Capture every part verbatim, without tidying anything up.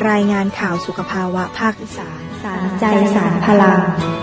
รายงานข่าวสุขภาวะภาคอีสานสารใจสารพลัง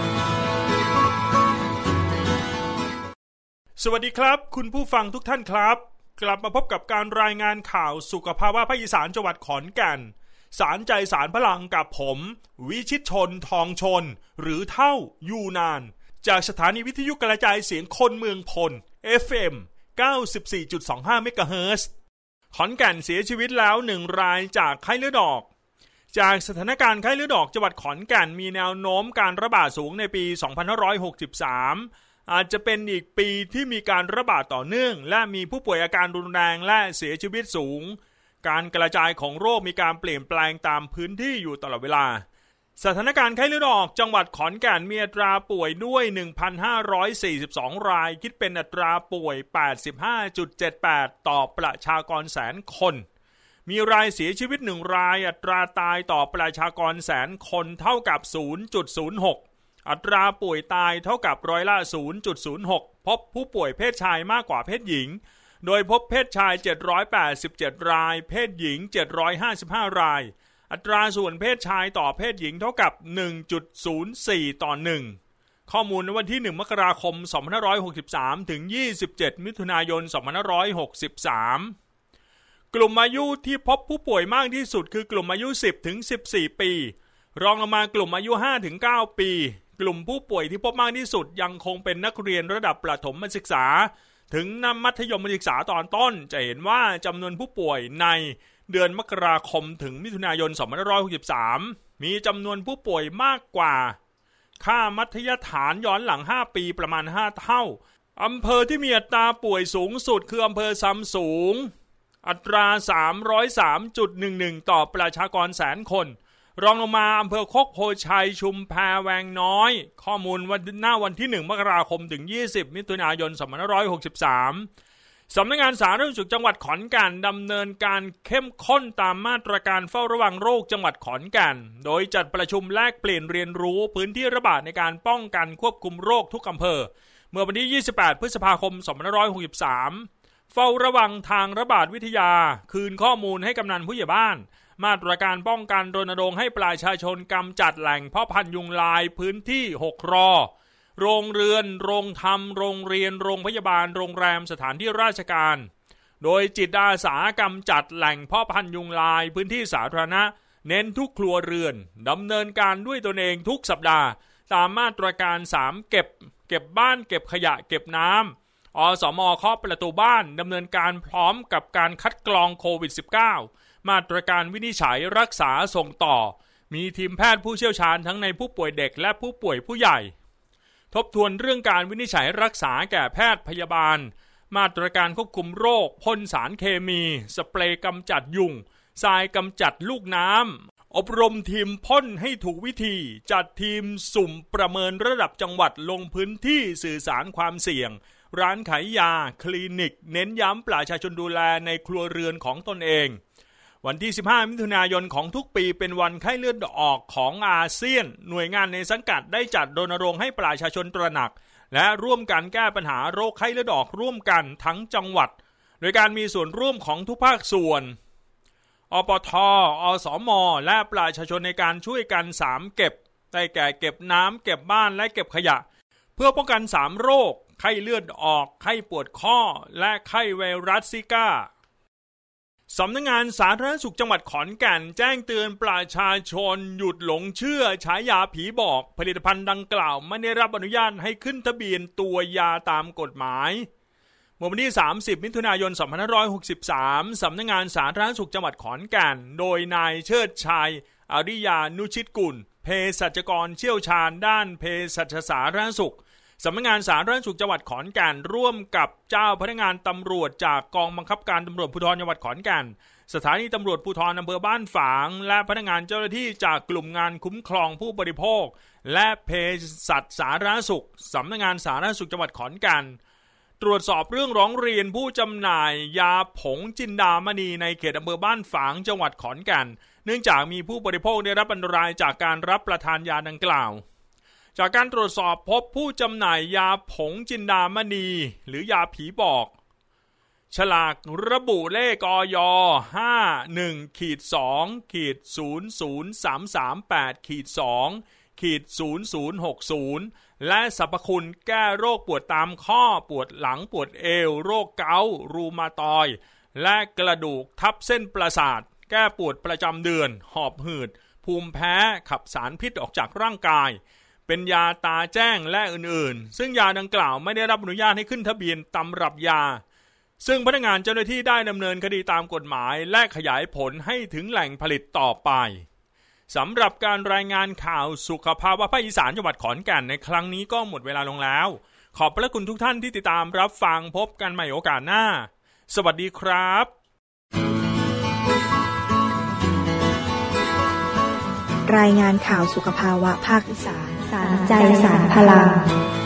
สวัสดีครับคุณผู้ฟังทุกท่านครับกลับมาพบกับการรายงานข่าวสุขภาวะภาคอีสานจังหวัดขอนแก่นสารใจสารพลังกับผมวิชิตชนทองชนหรือเท่ายูนานจากสถานีวิทยุกระจายเสียงคนเมืองพล เอฟ เอ็ม เก้าสิบสี่จุดสองห้า เมกะเฮิรตซ์ ขอนแก่นเสียชีวิตแล้วหนึ่งรายจากไข้เลือดออกจากสถานการณ์ไข้เลือดออกจังหวัดขอนแก่นมีแนวโน้มการระบาดสูงในปีสองพันห้าร้อยหกสิบสามอาจจะเป็นอีกปีที่มีการระบาดต่อเนื่องและมีผู้ป่วยอาการรุนแรงและเสียชีวิตสูงการกระจายของโรคมีการเปลี่ยนแปลงตามพื้นที่อยู่ตลอดเวลาสถานการณ์ไข้เลือดออกจังหวัดขอนแก่นมีอัตราป่วยด้วย หนึ่งพันห้าร้อยสี่สิบสอง รายคิดเป็นอัตราป่วย แปดสิบห้าจุดเจ็ดแปด ต่อประชากรแสนคนมีรายเสียชีวิตหนึ่งรายอัตราตายต่อประชากรแสนคนเท่ากับ ศูนย์จุดศูนย์หก อัตราป่วยตายเท่ากับร้อยละ ศูนย์จุดศูนย์หก พบผู้ป่วยเพศชายมากกว่าเพศหญิงโดยพบเพศชายเจ็ดร้อยแปดสิบเจ็ดรายเพศหญิงเจ็ดร้อยห้าสิบห้ารายอัตราส่วนเพศชายต่อเพศหญิงเท่ากับ หนึ่งจุดศูนย์สี่ ต่อหนึ่งข้อมูลในวันที่หนึ่งมกราคมสองพันห้าร้อยหกสิบสามถึงยี่สิบเจ็ดมิถุนายนสองพันห้าร้อยหกสิบสามกลุ่มอายุที่พบผู้ป่วยมากที่สุดคือกลุ่มอายุ สิบถึงสิบสี่ ปีรองลงมากลุ่มอายุ ห้าถึงเก้า ปีกลุ่มผู้ป่วยที่พบมากที่สุดยังคงเป็นนักเรียนระดับประถมศึกษาถึงนำมัธยมศึกษาตอนต้นจะเห็นว่าจำนวนผู้ป่วยในเดือนมกราคมถึงมิถุนายนสองพันห้าร้อยหกสิบสามมีจำนวนผู้ป่วยมากกว่าค่ามัธยฐานย้อนหลังห้าปีประมาณห้าเท่าอำเภอที่มีอัตราป่วยสูงสุดคืออำเภอซำสูงอัตรา สามร้อยสามจุดหนึ่งหนึ่ง ต่อประชากรแสนคนรองลงมาอำเภอโคกโพชัยชุมแพแวงน้อยข้อมูลวันหน้าวันที่หนึ่งมกราคมถึงยี่สิบมิถุนายนสองพันห้าร้อยหกสิบสามสำนักงานสาธารณสุขจังหวัดขอนแก่นดำเนินการเข้มข้นตามมาตรการเฝ้าระวังโรคจังหวัดขอนแก่นโดยจัดประชุมแลกเปลี่ยนเรียนรู้พื้นที่ระบาดในการป้องกันควบคุมโรคทุกอำเภอเมื่อวันที่ยี่สิบแปดพฤษภาคมสองพันห้าร้อยหกสิบสามเฝ้าระวังทางระบาดวิทยาคืนข้อมูลให้กำนันผู้ใหญ่บ้านมาตรการป้องกันรณรงค์ให้ประชาชนกำจัดแหล่งเพาะพันธุ์ยุงลายพื้นที่หกรอโรงเรือนโรงทำโรงเรียนโรงพยาบาลโรงแรมสถานที่ราชการโดยจิตอาสากำจัดแหล่งเพาะพันธุ์ยุงลายพื้นที่สาธารณะเน้นทุกครัวเรือนดำเนินการด้วยตนเองทุกสัปดาห์ตามมาตรการสามเก็บเก็บบ้านเก็บขยะเก็บน้ำอสม.เคาะประตูบ้านดำเนินการพร้อมกับการคัดกรองโควิด สิบเก้า มาตรการวินิจฉัยรักษาส่งต่อมีทีมแพทย์ผู้เชี่ยวชาญทั้งในผู้ป่วยเด็กและผู้ป่วยผู้ใหญ่ทบทวนเรื่องการวินิจฉัยรักษาแก่แพทย์พยาบาลมาตรการควบคุมโรคพ่นสารเคมีสเปรย์กำจัดยุงทรายกำจัดลูกน้ำอบรมทีมพ่นให้ถูกวิธีจัดทีมสุ่มประเมินระดับจังหวัดลงพื้นที่สื่อสารความเสี่ยงร้านขายยาคลินิกเน้นย้ำประชาชนดูแลในครัวเรือนของตนเองวันที่สิบห้ามิถุนายนของทุกปีเป็นวันไข้เลือดออกของอาเซียนหน่วยงานในสังกัดได้จัดรณรงค์ให้ประชาชนตระหนักและร่วมกันแก้ปัญหาโรคไข้เลือดออกร่วมกันทั้งจังหวัดโดยการมีส่วนร่วมของทุกภาคส่วนอปท.อสม.และประชาชนในการช่วยกันสามเก็บได้แก่เก็บน้ำเก็บบ้านและเก็บขยะเพื่อป้องกันสามโรคไข้เลือดออกไข้ปวดข้อและไข้ไวรัสซิก้าสำนักงานสาธารณสุขจังหวัดขอนแก่นแจ้งเตือนประชาชนหยุดหลงเชื่อฉายาผีบอกผลิตภัณฑ์ดังกล่าวไม่ได้รับอนุญาตให้ขึ้นทะเบียนตัวยาตามกฎหมายเมื่อวันที่สามสิบมิถุนายนสองพันห้าร้อยหกสิบสามสำนักงานสาธารณสุขจังหวัดขอนแก่นโดยนายเชิดชัยอริยานุชิตกุลเภสัชกรเชี่ยวชาญด้านเภสัชสาธารณสุขสำนักงานสาธารณสุขจังหวัดขอนแก่นร่วมกับเจ้าพนักงานตำรวจจากกองบังคับการตำรวจภูธรจังหวัดขอนแก่นสถานีตำรวจภูธรอำเภอบ้านฝางและพนักงานเจ้าหน้าที่จากกลุ่มงานคุ้มครองผู้บริโภคและเภสัชสาธารณสุขสำนักงานสาธารณสุขจังหวัดขอนแก่นตรวจสอบเรื่องร้องเรียนผู้จำหน่ายยาผงจินดามณีในเขตอำเภอบ้านฝางจังหวัดขอนแก่นเนื่องจากมีผู้บริโภคได้รับอันตรายจากการรับประทานยาดังกล่าวจากการตรวจสอบพบผู้จำหน่ายยาผงจินดามณีหรือยาผีบอกฉลากระบุเลขอย ห้า หนึ่ง สอง ศูนย์ ศูนย์ สาม สาม แปด สอง ศูนย์ ศูนย์ หก ศูนย์และสรรพคุณแก้โรคปวดตามข้อปวดหลังปวดเอวโรคเกาต์รูมาตอยด์และกระดูกทับเส้นประสาทแก้ปวดประจำเดือนหอบหืดภูมิแพ้ขับสารพิษออกจากร่างกายเป็นยาตาแจ้งและอื่นๆซึ่งยาดังกล่าวไม่ได้รับอนุญาตให้ขึ้นทะเบียนตำรับยาซึ่งพนักงานเจ้าหน้าที่ได้ดำเนินคดีตามกฎหมายและขยายผลให้ถึงแหล่งผลิตต่อไปสำหรับการรายงานข่าวสุขภาพภาคอีสานจังหวัดขอนแก่นในครั้งนี้ก็หมดเวลาลงแล้วขอบพระคุณทุกท่านที่ติดตามรับฟังพบกันใหม่โอกาสหน้าสวัสดีครับรายงานข่าวสุขภาวะภาคอีสานสารใจสารพลัง